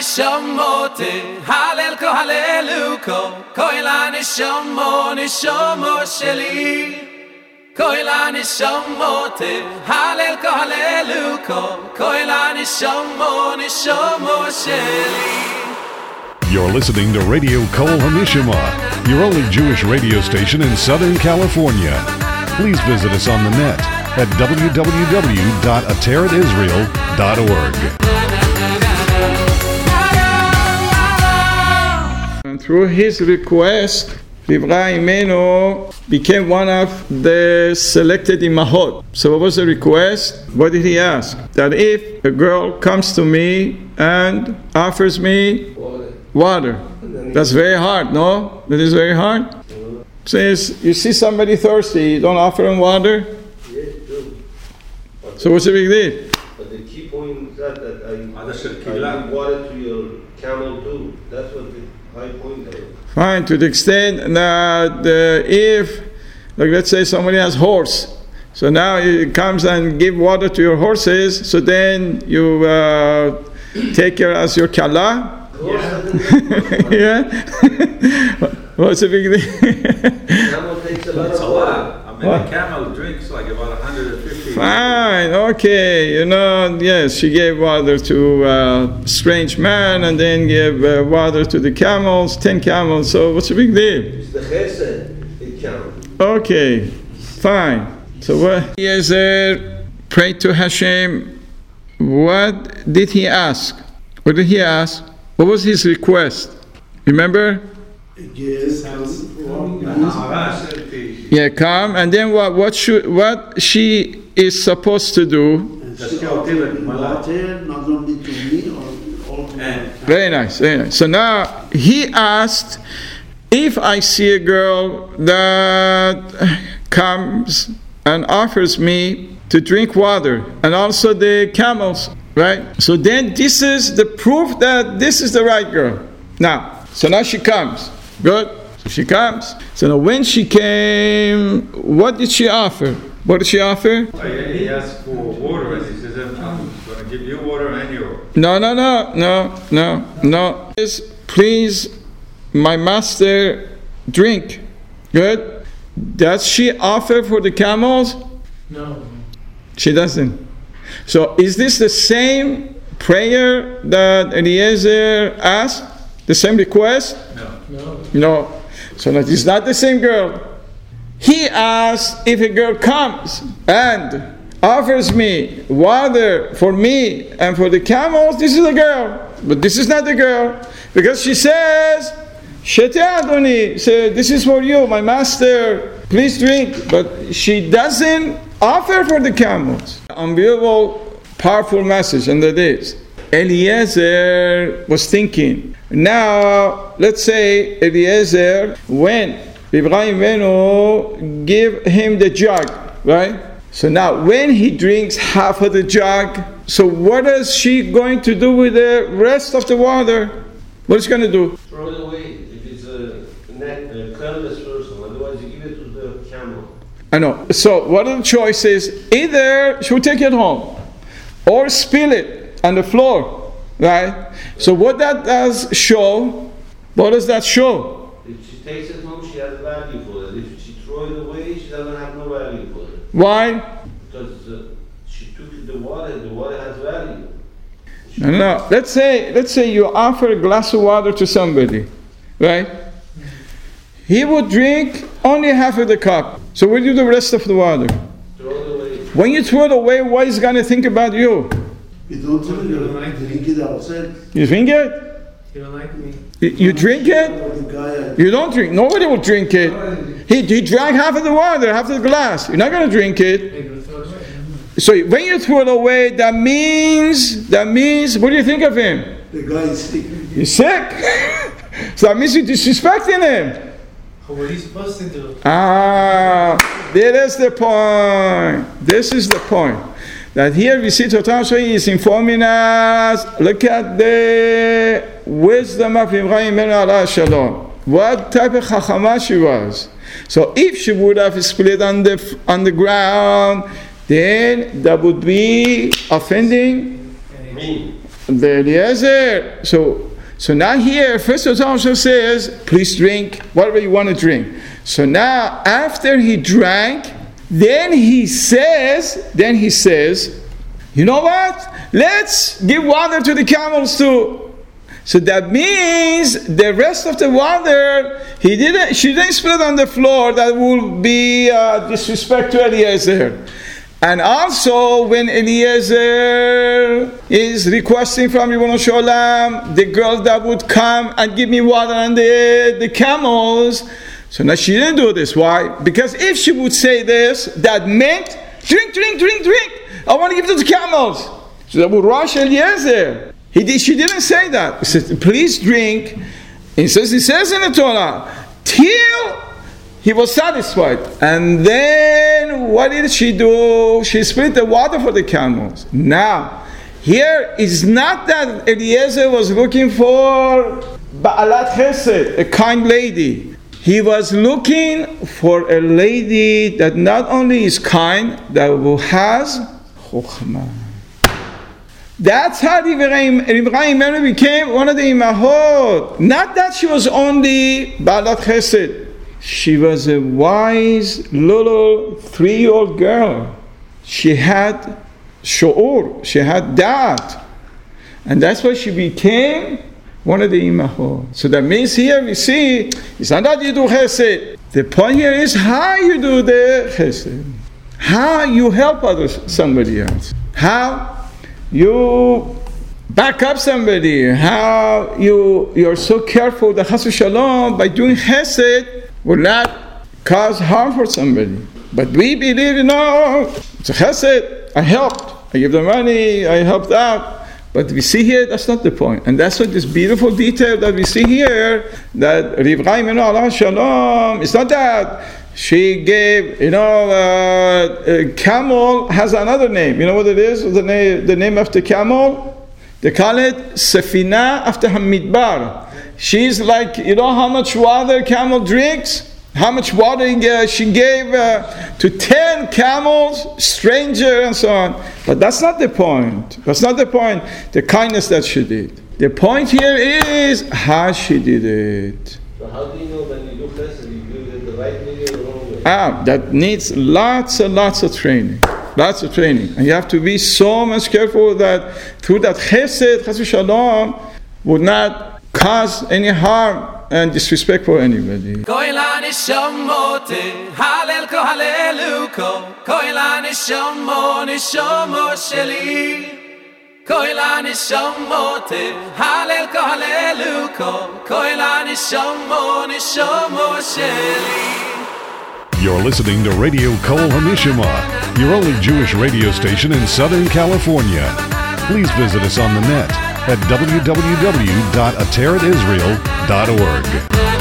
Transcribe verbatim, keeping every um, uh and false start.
nishamote halel ko haleluko koila nishamo nishamo sheli koila nishamote halel ko haleluko koila nishamo nishamo sheli. You're listening to Radio Kol Hamishama, your only Jewish radio station in Southern California. Please visit us on the net at w w w dot ateret israel dot org. And through his request, Rivka Imenu became one of the selected imahot. So what was the request? What did he ask? That if a girl comes to me and offers me water. That's very hard, no? That is very hard. Says, you see somebody thirsty, you don't offer him water? So what's the big deal? But the key point is that, that I, I give water to your camel too. That's what the high point is. Fine, to the extent that uh, if, like let's say somebody has horse, so now he comes and give water to your horses, so then you uh, take her as your kala. Yeah. What's the big deal? Camel takes a lot That's of a water. lot. I mean, What? a camel drinks like about one hundred fifty. Fine, okay, you know, yes, she gave water to a strange man and then gave uh, water to the camels, ten camels, so what's the big deal? It's the chesed, it counts. Okay, fine. So what? Eliezer prayed to Hashem. What did he ask? What did he ask? What was his request? Remember? Yeah, come, and then what? What should? What she is supposed to do? Not only to me or all to me. Very nice, very nice. So now he asked, if I see a girl that comes and offers me to drink water, and also the camels, right? So then this is the proof that this is the right girl. Now, so now she comes. Good. So she comes. So now when she came, what did she offer? What did she offer? He asked for water and he says, I'm going to give you water and you. No, no, no, no, no, no. Please, please, my master, drink. Good. Does she offer for the camels? No. She doesn't. So is this the same prayer that Eliezer asked? The same request? No. No. No. So that is not the same girl. He asked, if a girl comes and offers me water for me and for the camels, this is the girl. But this is not the girl. Because she says, Shete Adoni, so this is for you, my master, please drink. But she doesn't offer for the camels. Unbelievable, powerful message, and that is, Eliezer was thinking, now, let's say Eliezer, when Rivka Imenu give him the jug, right? So now, when he drinks half of the jug, so what is she going to do with the rest of the water? What is she going to do? Throw it away if it's a, net, a cleanless person. Otherwise, you give it to the camel. I know. So what are the choices? Either she will take it home, or spill it on the floor, right? So what that does show, what does that show? If she takes it home, she has value for it. If she throws it away, she doesn't have no value for it. Why? Because uh, she took the water, the water has value. No, no, no. Let's say, let's say you offer a glass of water to somebody, right? He would drink only half of the cup. So what do you do the rest of the water? Throw it away. When you throw it away, what is going to think about you? You don't drink it outside. You drink it? You don't like me. You, you drink it? The guy, You don't drink. Nobody will drink it. He, he drank half of the water, half of the glass. You're not going to drink it. So when you throw it away, that means, that means, what do you think of him? the guy is sick. He's sick. So that means you're disrespecting him. What are you supposed to do? Ah, there is the point. This is the point. That here we see Torah is informing us, look at the wisdom of Rivka Imenu Alaha Shalom. What type of chachama she was. So if she would have split on the, on the ground, then that would be offending Me. the Eliezer. So, so now here, first of all, says, please drink whatever you want to drink. So now, after he drank, then he says, then he says, you know what? Let's give water to the camels too. So that means the rest of the water, he didn't, she didn't split on the floor. That will be uh, disrespect to Eliezer. And also, when Eliezer is requesting from Ribono Shel Olam, the girl that would come and give me water on the, the camels, so now she didn't do this. Why? Because if she would say this, that meant, drink, drink, drink, drink. I want to give it to the camels. So that would rush Eliezer. He did, she didn't say that. He said, please drink. He says, he says in the Torah, till he was satisfied. And then what did she do? She split the water for the camels. Now, here is not that Eliezer was looking for Ba'alat Chesed, a kind lady. He was looking for a lady that not only is kind, that has chokhmah. That's how Rivka Imenu became one of the imahot. Not that she was only Ba'alat Chesed. She was a wise little three-year-old girl. She had shu'ur. She had da'at. And that's why she became one of the imahot. So that means here we see, it's not that you do chesed. The point here is how you do the chesed. How you help others, somebody else. How you back up somebody, how you, you're so careful that chas v'shalom, by doing chesed, will not cause harm for somebody. But we believe, you know, it's a chesed, I helped, I give them money, I helped out. But we see here, that's not the point. And that's what this beautiful detail that we see here, that Rivka Imenu alaha shalom, it's not that she gave, you know, uh, uh, camel has another name. You know what it is? The name, the name of the camel? They call it Sefina after Hamidbar. She's like, you know how much water camel drinks? How much water uh, she gave uh, to ten camels, stranger and so on. But that's not the point. That's not the point. The kindness that she did. The point here is how she did it. So how do you know when you do chesed, you do it the right way or the wrong way? Ah, that needs lots and lots of training. Lots of training. And you have to be so much careful that through that chesed, chas v'shalom, would not cause any harm and disrespect for anybody. Koilani shamote, halel ko haleluko, koilani shamo nishomo sheli. Koilani shamote, halel ko haleluko, koilani shamo nishomo sheli. You're listening to Radio Kol HaNishama, your only Jewish radio station in Southern California. Please visit us on the net at w w w dot ateret israel dot org.